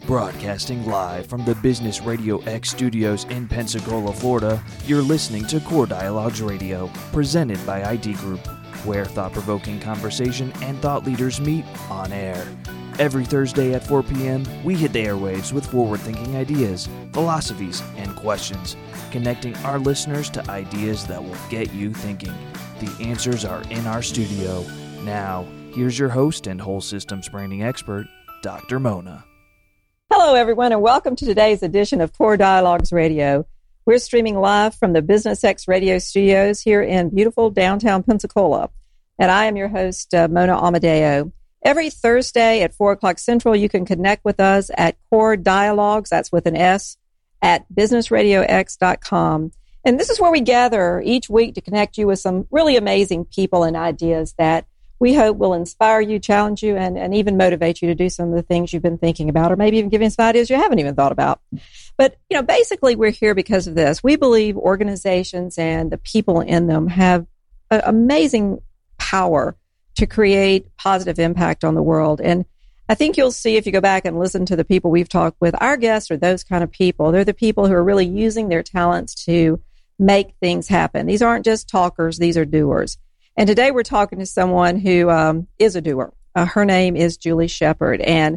Broadcasting live from the Business Radio X studios in Pensacola, Florida, you're listening to Core Dialogues Radio, presented by ID Group, where thought-provoking conversation and thought leaders meet on air. Every Thursday at 4 p.m., we hit the airwaves with forward-thinking ideas, philosophies, and questions, connecting our listeners to ideas that will get you thinking. The answers are in our studio. Now, here's your host and whole systems branding expert, Dr. Mona. Hello, everyone, and welcome to today's edition of Core Dialogues Radio. We're streaming live from the Business X Radio studios here in beautiful downtown Pensacola. And I am your host, Mona Amadeo. Every Thursday at 4 o'clock Central, you can connect with us at Core Dialogues, that's with an S, at businessradiox.com. And this is where we gather each week to connect you with some really amazing people and ideas that we hope will inspire you, challenge you, and even motivate you to do some of the things you've been thinking about, or maybe even give you some ideas you haven't even thought about. But, basically we're here because of this. We believe organizations and the people in them have amazing power to create positive impact on the world. And I think you'll see if you go back and listen to the people we've talked with, our guests are those kind of people. They're the people who are really using their talents to make things happen. These aren't just talkers, these are doers. And today we're talking to someone who is a doer. Her name is Julie Shepard. And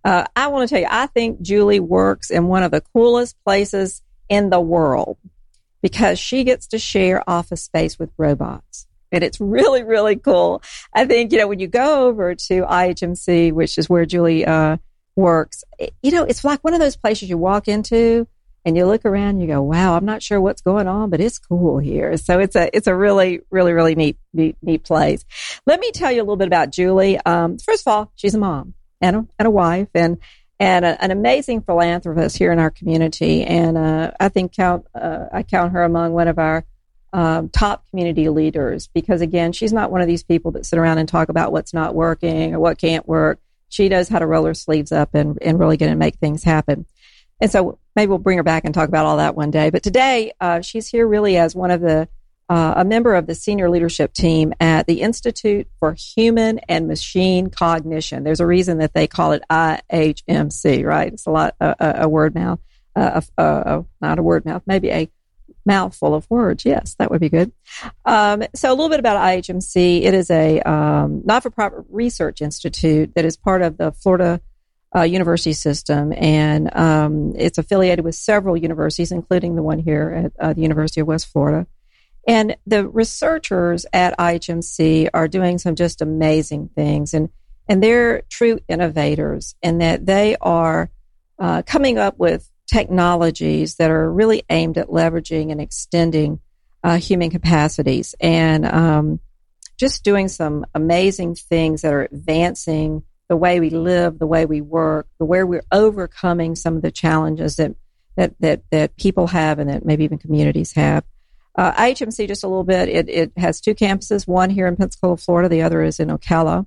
I want to tell you, I think Julie works in one of the coolest places in the world because she gets to share office space with robots. And it's really, really cool. I think, when you go over to IHMC, which is where Julie works, it's like one of those places you walk into and you look around and you go, wow, I'm not sure what's going on, but it's cool here. So it's a really, really, really neat place. Let me tell you a little bit about Julie. First of all, she's a mom and a wife and an amazing philanthropist here in our community. And I think I count her among one of our top community leaders because, again, she's not one of these people that sit around and talk about what's not working or what can't work. She knows how to roll her sleeves up and really get and make things happen. And so maybe we'll bring her back and talk about all that one day. But today, she's here really as one of a member of the senior leadership team at the Institute for Human and Machine Cognition. There's a reason that they call it IHMC, right? It's a lot, a word mouth, not a word mouth, maybe a mouthful of words. Yes, that would be good. So a little bit about IHMC. It is a not-for-profit research institute that is part of the Florida university system, and it's affiliated with several universities, including the one here at the University of West Florida. And the researchers at IHMC are doing some just amazing things, and they're true innovators in that they are coming up with technologies that are really aimed at leveraging and extending human capacities, and just doing some amazing things that are advancing the way we live, the way we work, the way we're overcoming some of the challenges that people have and that maybe even communities have. IHMC, just a little bit, it has two campuses, one here in Pensacola, Florida, the other is in Ocala.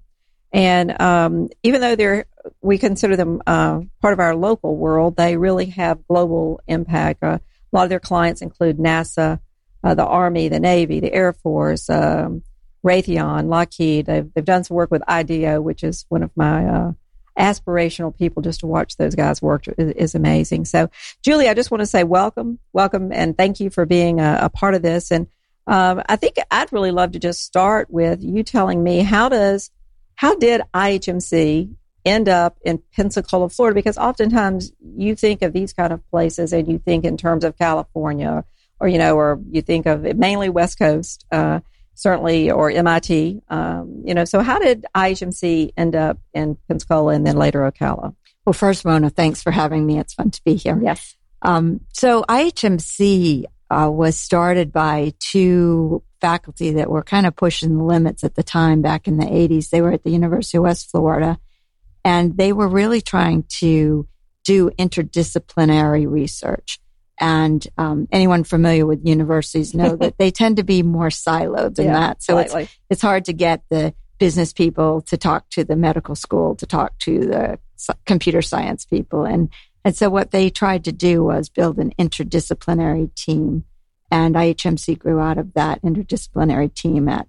And even though we consider them part of our local world, they really have global impact. A lot of their clients include NASA, the Army, the Navy, the Air Force, Raytheon, Lockheed. They've done some work with IDEO, which is one of my aspirational people. Just to watch those guys work is amazing. So, Julie, I just want to say welcome, and thank you for being a part of this. And I think I'd really love to just start with you telling me how did IHMC end up in Pensacola, Florida? Because oftentimes you think of these kind of places and you think in terms of California, or you think of it mainly West Coast. Certainly, or MIT, so how did IHMC end up in Pensacola and then later Ocala? Well, first, Mona, thanks for having me. It's fun to be here. Yes. So IHMC was started by two faculty that were kind of pushing the limits at the time back in the 80s. They were at the University of West Florida, and they were really trying to do interdisciplinary research. And anyone familiar with universities know that they tend to be more siloed than that. So it's hard to get the business people to talk to the medical school, to talk to the computer science people. And so what they tried to do was build an interdisciplinary team. And IHMC grew out of that interdisciplinary team at the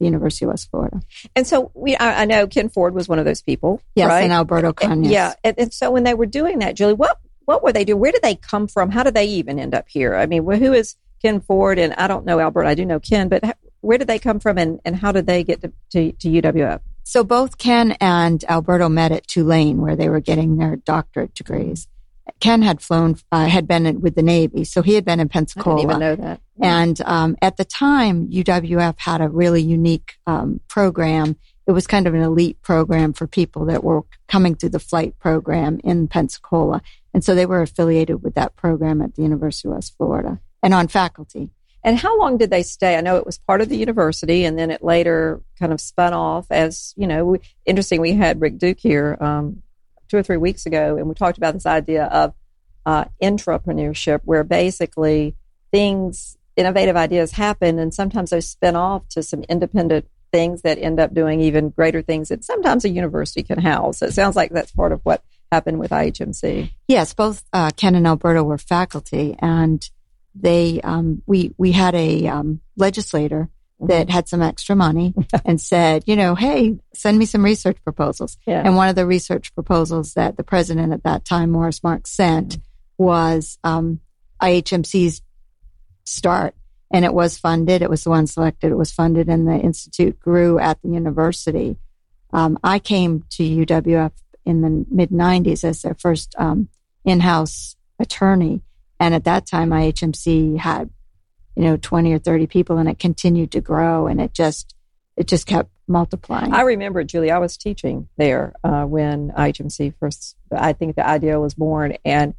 University of West Florida. And so I know Ken Ford was one of those people. Yes, right? and Alberto Cañas. Yeah. And so when they were doing that, Julie, what were they doing? Where did they come from? How did they even end up here? I mean, who is Ken Ford? And I don't know Alberto. I do know Ken, but where did they come from and how did they get to UWF? So both Ken and Alberto met at Tulane, where they were getting their doctorate degrees. Ken had had been with the Navy, so he had been in Pensacola. I didn't even know that. And at the time, UWF had a really unique program. It was kind of an elite program for people that were coming through the flight program in Pensacola. And so they were affiliated with that program at the University of West Florida and on faculty. And how long did they stay? I know it was part of the university, and then it later kind of spun off as, interesting. We had Rick Duke here 2 or 3 weeks ago, and we talked about this idea of intrapreneurship, where basically innovative ideas happen, and sometimes those spin off to some independent things that end up doing even greater things that sometimes a university can house. So it sounds like that's part of what happened with IHMC. Yes, both Ken and Alberto were faculty, and they we had a legislator that had some extra money and said, hey, send me some research proposals. Yeah. And one of the research proposals that the president at that time, Morris Marks, sent was IHMC's start. And it was funded. It was the one selected. It was funded, and the institute grew at the university. I came to UWF in the mid-'90s as their first in-house attorney. And at that time, IHMC had 20 or 30 people, and it continued to grow, and it just kept multiplying. I remember, Julie, I was teaching there when IHMC first, I think the idea was born, and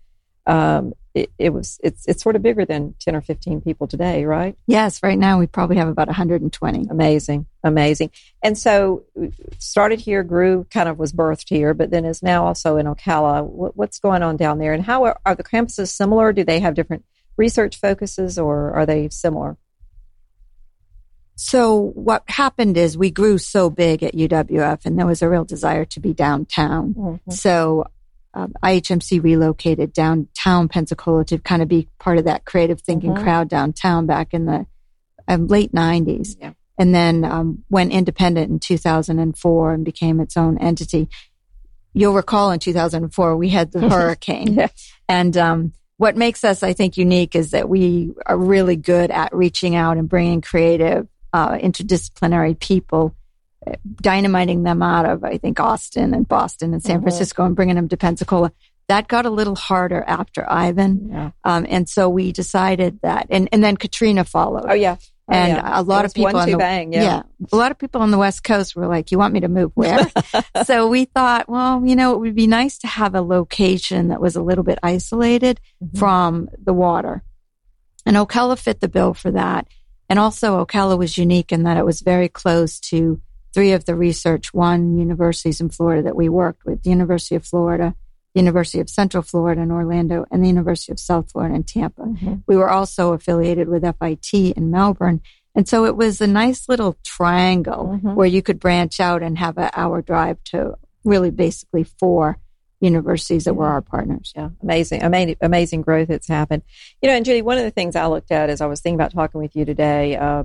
it's sort of bigger than 10 or 15 people today, right? Yes, right now we probably have about 120. Amazing. And so started here, grew, kind of was birthed here, but then is now also in Ocala. What's going on down there, and how are the campuses similar? Do they have different research focuses, or are they similar? So what happened is we grew so big at UWF, and there was a real desire to be downtown. Mm-hmm. So IHMC relocated downtown Pensacola to kind of be part of that creative thinking crowd downtown back in the late 90s. Yeah. And then went independent in 2004 and became its own entity. You'll recall in 2004, we had the hurricane. Yeah. And what makes us, I think, unique is that we are really good at reaching out and bringing creative, interdisciplinary people, dynamiting them out of, I think, Austin and Boston and San Francisco and bringing them to Pensacola. That got a little harder after Ivan. Yeah. And so we decided that, and then Katrina followed. Oh, yeah. And a lot of people a lot of people on the West Coast were like, "You want me to move where?" So we thought, well, it would be nice to have a location that was a little bit isolated from the water. And Ocala fit the bill for that. And also Ocala was unique in that it was very close to 3 of the Research One universities in Florida that we worked with: the University of Florida, the University of Central Florida in Orlando, and the University of South Florida in Tampa. Mm-hmm. We were also affiliated with FIT in Melbourne. And so it was a nice little triangle where you could branch out and have an hour drive to really basically 4 universities that were our partners. Yeah, amazing growth that's happened. And Judy, one of the things I looked at as I was thinking about talking with you today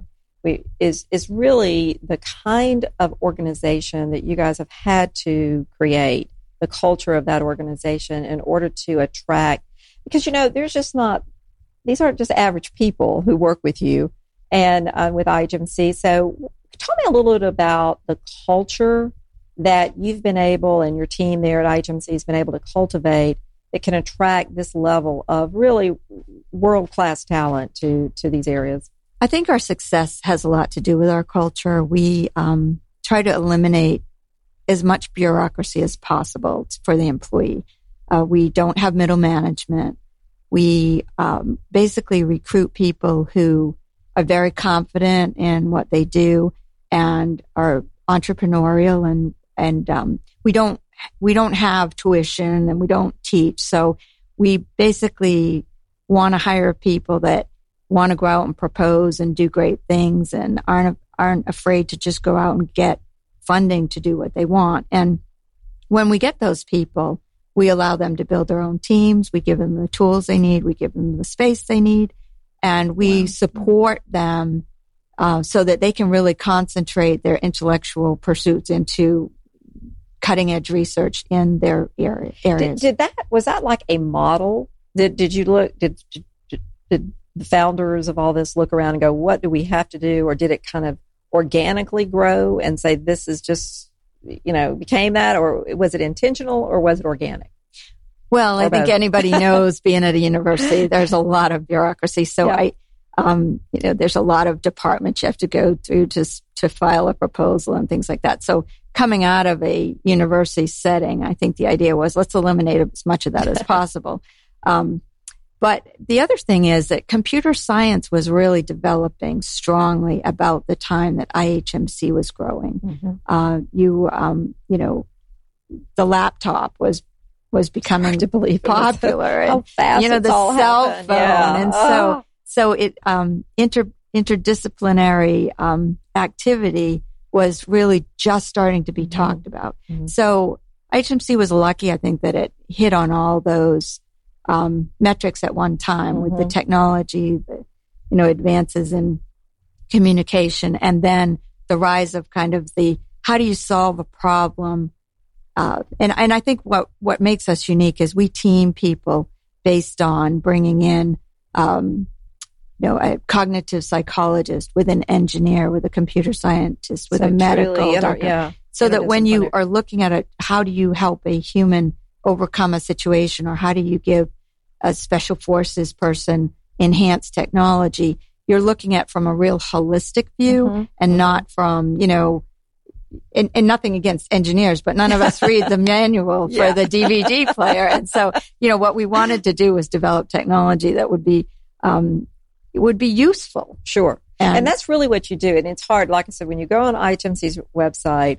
is really the kind of organization that you guys have had to create, the culture of that organization in order to attract, because, there's just these aren't just average people who work with you and with IHMC. So tell me a little bit about the culture that you've been able, and your team there at IHMC has been able to cultivate, that can attract this level of really world-class talent to these areas. I think our success has a lot to do with our culture. We try to eliminate as much bureaucracy as possible for the employee. We don't have middle management. We basically recruit people who are very confident in what they do and are entrepreneurial, and we don't have tuition and we don't teach. So we basically want to hire people that want to go out and propose and do great things and aren't afraid to just go out and get funding to do what they want. And when we get those people, we allow them to build their own teams. We give them the tools they need. We give them the space they need. And we support them so that they can really concentrate their intellectual pursuits into cutting edge research in their areas. Was that like a model? Did the founders of all this look around and go, what do we have to do? Or did it kind of organically grow and say, this is just, became that? Or was it intentional or was it organic? Well, I think anybody knows being at a university, there's a lot of bureaucracy. So there's a lot of departments you have to go through to file a proposal and things like that. So coming out of a university setting, I think the idea was let's eliminate as much of that as possible. But the other thing is that computer science was really developing strongly about the time that IHMC was growing. Mm-hmm. The laptop was becoming popular. How fast the all cell happened. phone. Yeah. And so it interdisciplinary activity was really just starting to be talked about. Mm-hmm. So IHMC was lucky, I think, that it hit on all those metrics at one time with the technology, the advances in communication, and then the rise of kind of the how do you solve a problem. And I think what makes us unique is we team people based on bringing in a cognitive psychologist with an engineer, with a computer scientist, with a medical doctor. So that when you are looking at it, how do you help a human overcome a situation, or how do you give a special forces person enhanced technology? You're looking at from a real holistic view and not from, and nothing against engineers, but none of us read the manual for the DVD player. And so, what we wanted to do was develop technology that would be useful. Sure. And that's really what you do. And it's hard. Like I said, when you go on IHMC's website,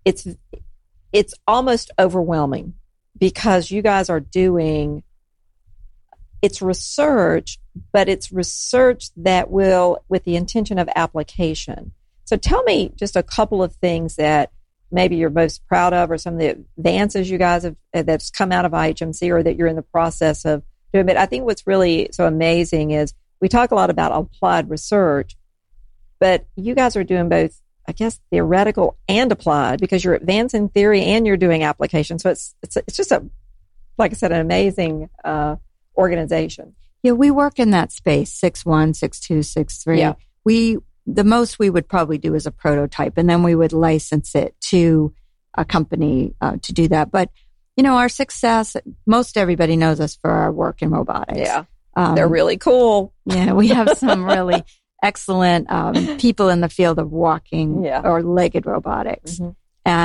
it's almost overwhelming because you guys are doing, it's research, but it's research that will, with the intention of application. So tell me just a couple of things that maybe you're most proud of, or some of the advances you guys have that's come out of IHMC, or that you're in the process of doing. But I think what's really so amazing is we talk a lot about applied research, but you guys are doing both, I guess, theoretical and applied, because you're advancing theory and you're doing application. So it's just like I said, an amazing organization. Yeah, we work in that space, 6.1, 6.2, 6.3. Yeah. The most we would probably do is a prototype, and then we would license it to a company to do that. But, our success, most everybody knows us for our work in robotics. Yeah, they're really cool. Yeah, we have some really excellent people in the field of walking or legged robotics. Mm-hmm.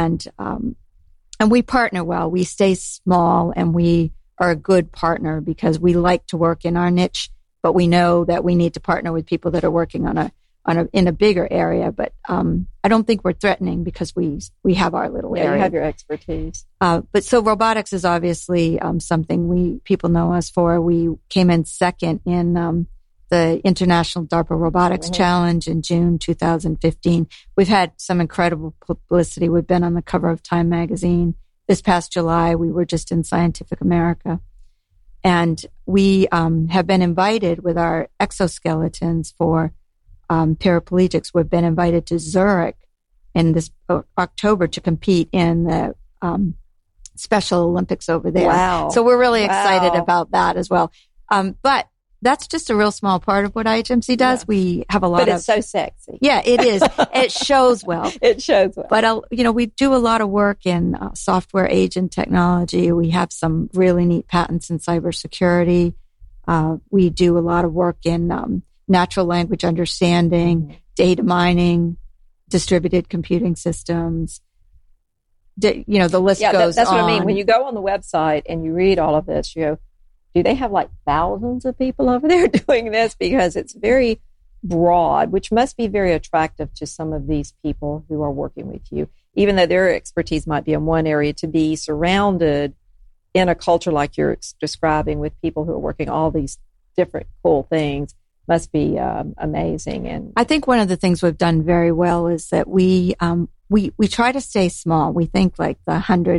And we partner well. We stay small, and we are a good partner because we like to work in our niche, but we know that we need to partner with people that are working in a bigger area. But I don't think we're threatening because we have our little area. You have your expertise. But so robotics is obviously something people know us for. We came in second in the International DARPA Robotics Challenge in June 2015. We've had some incredible publicity. We've been on the cover of Time magazine. This past July, we were just in Scientific America. And we have been invited with our exoskeletons for paraplegics. We've been invited to Zurich in this October to compete in the Special Olympics over there. Wow. So we're really excited about that as well. But that's just a real small part of what IHMC does. Yeah. We have a lot But it's so sexy. Yeah, it is. It shows well. It shows well. But, we do a lot of work in software agent technology. We have some really neat patents in cybersecurity. We do a lot of work in natural language understanding, data mining, distributed computing systems. The list goes that's on. What I mean. When you go on the website and you read all of this, you go, do they have like thousands of people over there doing this? Because it's very broad, which must be very attractive to some of these people who are working with you, even though their expertise might be in one area. To be surrounded in a culture like you're describing with people who are working all these different cool things must be amazing. And I think one of the things we've done very well is that we try to stay small. We think like the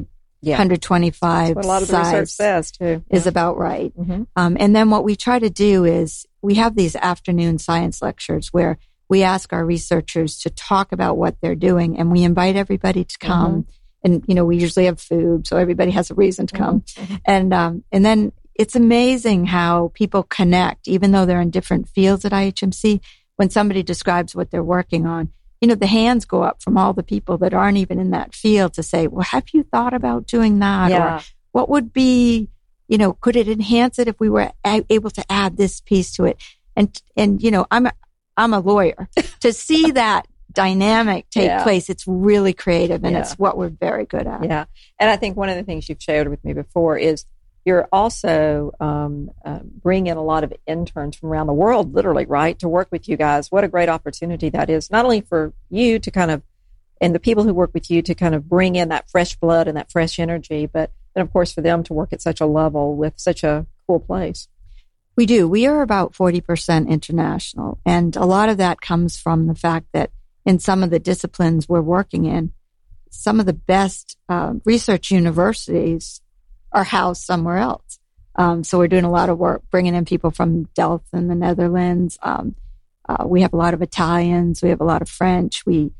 125 That's what a lot of the research says too. Is about right. Mm-hmm. And then what we try to do is we have these afternoon science lectures where we ask our researchers to talk about what they're doing, and we invite everybody to come. And, we usually have food, so everybody has a reason to come. And then it's amazing how people connect, even though they're in different fields at IHMC. When somebody describes what they're working on, the hands go up from all the people that aren't even in that field to say, well, have you thought about doing that? Yeah. Or what would be, could it enhance it if we were able to add this piece to it? And I'm a lawyer. To see that dynamic take place, it's really creative, and it's what we're very good at. Yeah. And I think one of the things you've shared with me before is you're also bringing in a lot of interns from around the world, literally, right, to work with you guys. What a great opportunity that is, not only for you to kind of, and the people who work with you to kind of bring in that fresh blood and that fresh energy, but then, of course, for them to work at such a level with such a cool place. We do. We are about 40% international. And a lot of that comes from the fact that in some of the disciplines we're working in, some of the best research universities are housed somewhere else. So we're doing a lot of work bringing in people from Delft in the Netherlands. We have a lot of Italians. We have a lot of French. We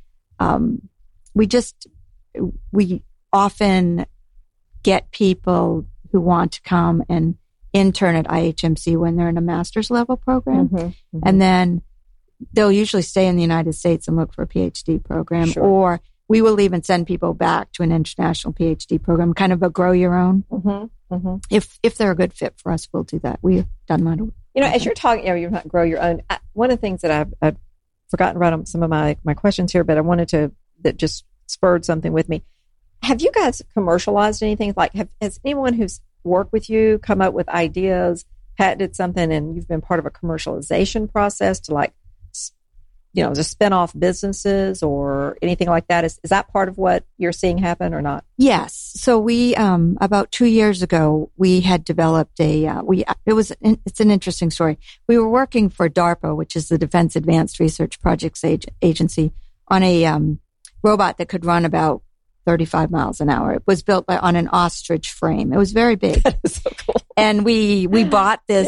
often get people who want to come and intern at IHMC when they're in a master's level program. And then they'll usually stay in the United States and look for a PhD program. Sure. Or we will even send people back to an international PhD program, kind of a grow your own. If they're a good fit for us, we'll do that. We've done that. As you're talking, you're not grow your own. One of the things that I've forgotten to write on some of my questions here, but I wanted to, that just spurred something with me. Have you guys commercialized anything? Like, has anyone who's worked with you come up with ideas, patented something, and you've been part of a commercialization process to to spin off businesses or anything like that? Is that part of what you're seeing happen or not? Yes. So we, about 2 years ago, we had developed it's an interesting story. We were working for DARPA, which is the Defense Advanced Research Projects Agency, on a robot that could run about 35 miles an hour. It was built on an ostrich frame. It was very big. That is so cool. And we bought this,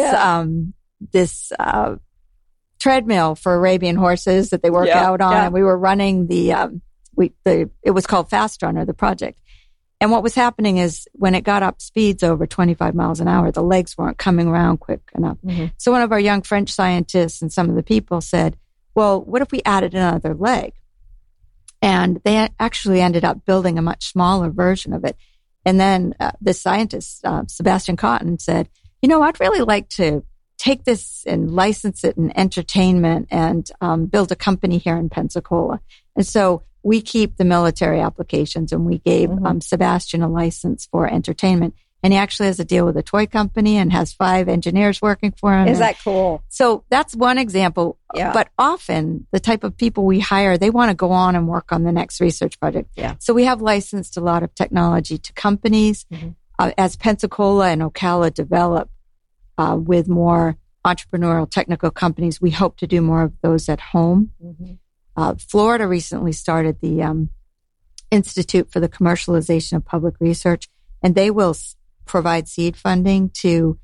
treadmill for Arabian horses that they work out on. And we were running it was called Fast Runner, the project. And what was happening is when it got up speeds over 25 miles an hour, the legs weren't coming around quick enough. So one of our young French scientists and some of the people said, well, what if we added another leg? And they actually ended up building a much smaller version of it. And then the scientist, Sebastian Cotton, said, I'd really like to take this and license it in entertainment and build a company here in Pensacola. And so we keep the military applications, and we gave Sebastian a license for entertainment. And he actually has a deal with a toy company and has 5 engineers working for him. Is that cool? So that's one example. Yeah. But often the type of people we hire, they want to go on and work on the next research project. Yeah. So we have licensed a lot of technology to companies. As Pensacola and Ocala develop with more entrepreneurial technical companies, we hope to do more of those at home. Florida recently started the Institute for the Commercialization of Public Research, and they will provide seed funding to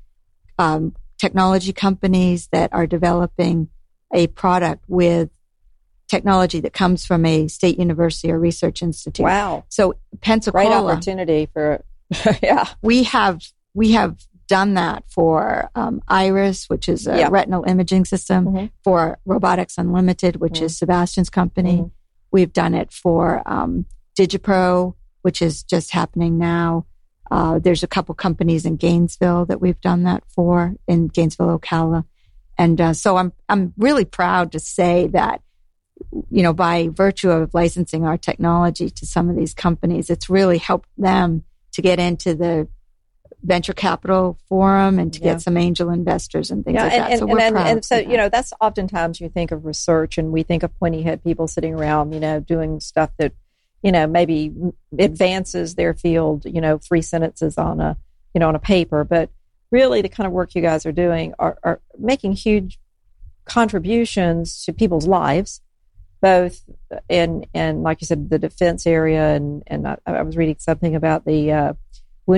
technology companies that are developing a product with technology that comes from a state university or research institute. Wow. So Pensacola. Great opportunity for, We have done that for IRIS, which is a retinal imaging system, for Robotics Unlimited, which is Sebastian's company. We've done it for DigiPro, which is just happening now. There's a couple companies in Gainesville that we've done that for, in Gainesville, Ocala. And so I'm really proud to say that, by virtue of licensing our technology to some of these companies, it's really helped them to get into the venture capital forum and to get some angel investors and things like that. So we're proud. And so, that's oftentimes you think of research and we think of pointy head people sitting around, doing stuff that, maybe advances their field, 3 sentences on a paper. But really the kind of work you guys are doing are making huge contributions to people's lives, both in like you said, the defense area. And I was reading something about the wounded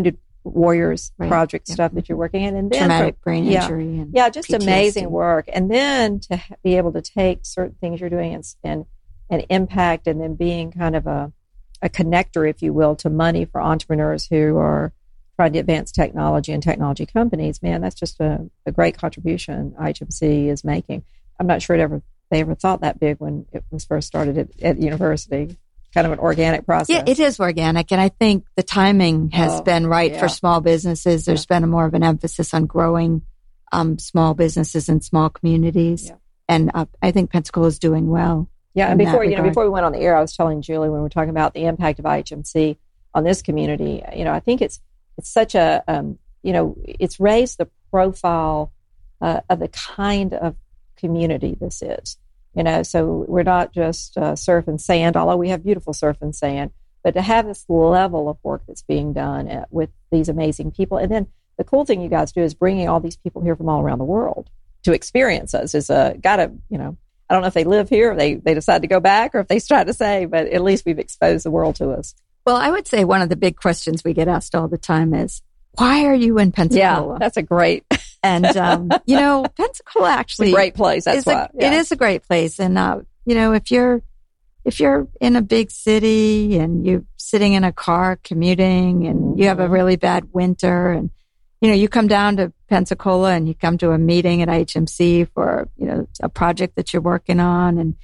Warriors project stuff that you're working in, and then traumatic brain injury, and just PTSD. Amazing work. And then to be able to take certain things you're doing and impact, and then being kind of a connector, if you will, to money for entrepreneurs who are trying to advance technology and technology companies. Man, that's just a great contribution IHMC is making. I'm not sure they ever thought that big when it was first started at the university. Kind of an organic process. Yeah, it is organic. And I think the timing has been right for small businesses. There's been more of an emphasis on growing small businesses and small communities. Yeah. And I think Pensacola is doing well. Yeah, and before we went on the air, I was telling Julie when we were talking about the impact of IHMC on this community, I think it's such a, it's raised the profile of the kind of community this is. So we're not just surf and sand, although we have beautiful surf and sand, but to have this level of work that's being done with these amazing people. And then the cool thing you guys do is bringing all these people here from all around the world to experience us. I don't know if they live here, or they decide to go back, or if they try to say, but at least we've exposed the world to us. Well, I would say one of the big questions we get asked all the time is, why are you in Pensacola? Yeah, that's a great... And, Pensacola actually it's a great place. That's why. It is a great place. And, if you're in a big city and you're sitting in a car commuting and you have a really bad winter and, you come down to Pensacola and you come to a meeting at IHMC for, a project that you're working on. And,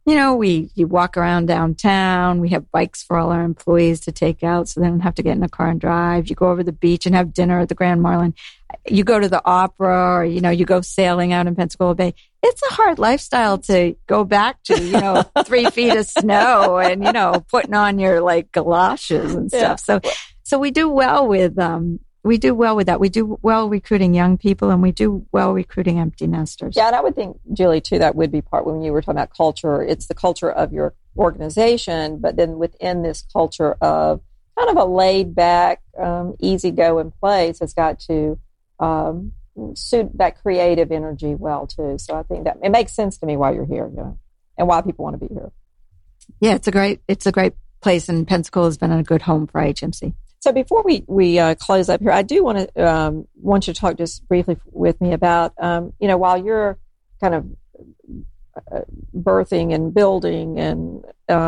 you walk around downtown. We have bikes for all our employees to take out so they don't have to get in a car and drive. You go over the beach and have dinner at the Grand Marlin. You go to the opera, or, you go sailing out in Pensacola Bay. It's a hard lifestyle to go back to, 3 feet of snow and, putting on your galoshes and stuff. Yeah. So we do well with that. We do well recruiting young people, and we do well recruiting empty nesters. Yeah, and I would think, Julie, too, that would be part when you were talking about culture. It's the culture of your organization, but then within this culture of kind of a laid-back, easygoing place, it's got to suit that creative energy well, too. So I think that it makes sense to me why you're here, and why people want to be here. Yeah, it's a great place, and Pensacola has been a good home for IHMC. So before we close up here, I do want you to talk just briefly with me about, while you're kind of birthing and building and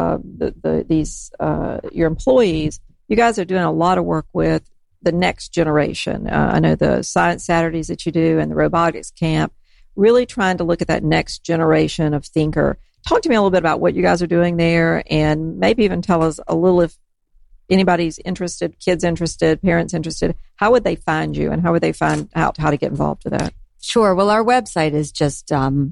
your employees, you guys are doing a lot of work with the next generation. I know the Science Saturdays that you do and the robotics camp, really trying to look at that next generation of thinker. Talk to me a little bit about what you guys are doing there, and maybe even tell us a little, if anybody's interested, kids interested, parents interested, how would they find you, and how would they find out how to get involved with that? Sure. Well, our website is just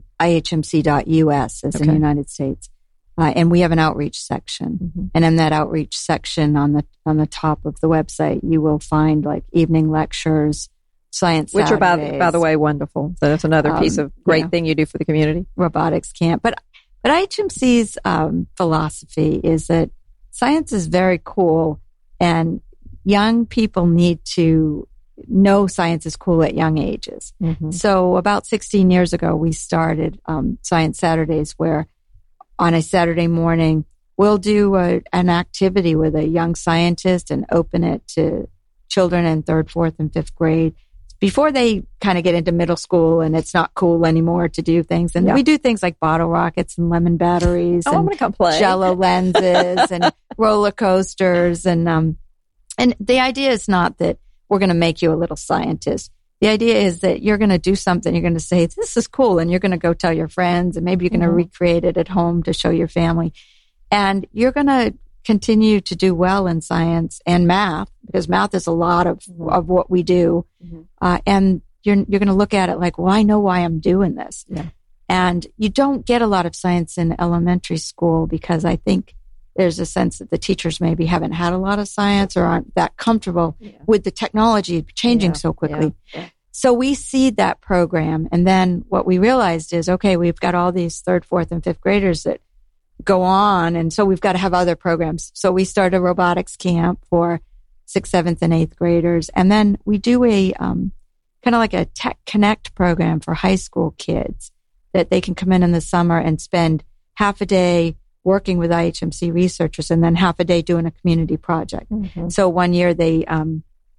ihmc.us, as in the United States. And we have an outreach section. Mm-hmm. And in that outreach section on the top of the website, you will find evening lectures, Science Saturdays. Which are, by the way, wonderful. So that's another piece of great thing you do for the community. Robotics camp. But IHMC's philosophy is that science is very cool, and young people need to know science is cool at young ages. Mm-hmm. So about 16 years ago, we started Science Saturdays, where on a Saturday morning, we'll do an activity with a young scientist and open it to children in 3rd, 4th, and 5th grade before they kind of get into middle school and it's not cool anymore to do things. And we do things like bottle rockets and lemon batteries and I'm gonna come play. Jello lenses and roller coasters. And the idea is not that we're going to make you a little scientist. The idea is that you're going to do something. You're going to say, this is cool. And you're going to go tell your friends, and maybe you're going to recreate it at home to show your family. And you're going to continue to do well in science and math, because math is a lot of what we do. Mm-hmm. And you're going to look at it like, well, I know why I'm doing this. Yeah. And you don't get a lot of science in elementary school, because I think there's a sense that the teachers maybe haven't had a lot of science or aren't that comfortable with the technology changing so quickly. Yeah. So we seed that program. And then what we realized is, okay, we've got all these 3rd, 4th, and 5th graders that go on. And so we've got to have other programs. So we started a robotics camp for 6th, 7th, and 8th graders. And then we do a kind of like a Tech Connect program for high school kids that they can come in the summer and spend half a day working with IHMC researchers and then half a day doing a community project. Mm-hmm. So one year they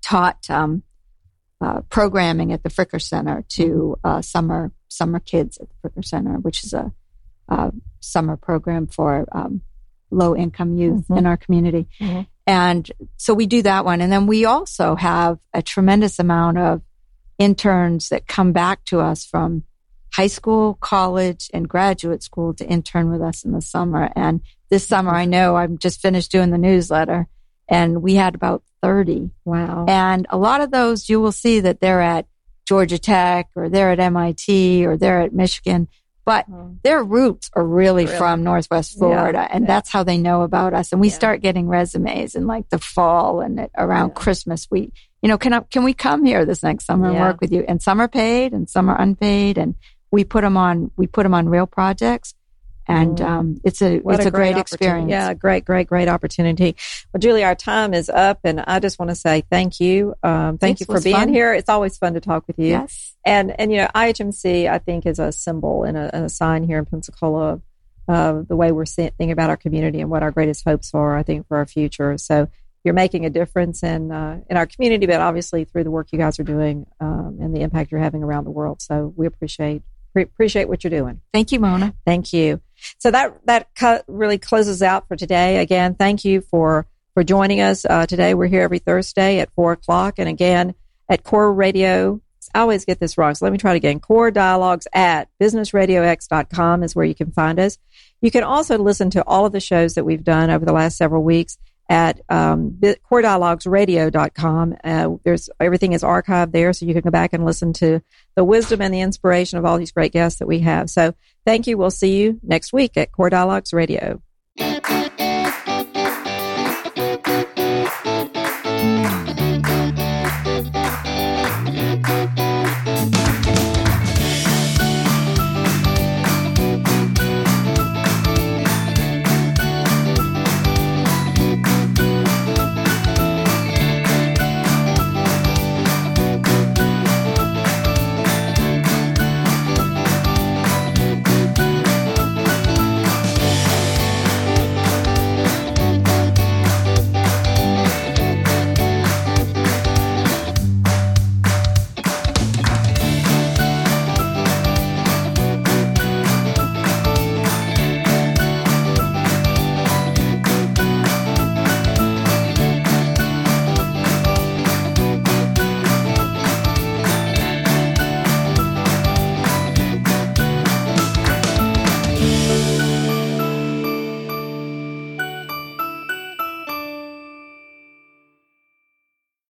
taught programming at the Fricker Center to summer kids at the Fricker Center, which is a summer program for low-income youth in our community. And so we do that one. And then we also have a tremendous amount of interns that come back to us from high school, college, and graduate school to intern with us in the summer. And this summer, I know I'm just finished doing the newsletter, and we had about 30. Wow. And a lot of those, you will see that they're at Georgia Tech or they're at MIT or they're at Michigan, but their roots are really from Northwest Florida. And that's how they know about us. And we start getting resumes in like the fall and around Christmas. We, can we come here this next summer and work with you? And some are paid and some are unpaid. And we put them on real projects. And it's a great experience. Yeah, great opportunity. Well, Julie, our time is up, and I just want to say thank you. Thank you for being here. It's always fun to talk with you. Yes. And IHMC, I think, is a symbol and a sign here in Pensacola of the way we're thinking about our community and what our greatest hopes are, I think, for our future. So you're making a difference in our community, but obviously through the work you guys are doing and the impact you're having around the world. So we appreciate what you're doing. Thank you, Mona. Thank you. So that really closes out for today. Again, thank you for joining us today. We're here every Thursday at 4:00. And again, at Core Radio, I always get this wrong, so let me try it again. Core Dialogues at businessradiox.com is where you can find us. You can also listen to all of the shows that we've done over the last several weeks at coredialoguesradio.com. Everything is archived there, so you can go back and listen to the wisdom and the inspiration of all these great guests that we have. So thank you. We'll see you next week at Core Dialogues Radio.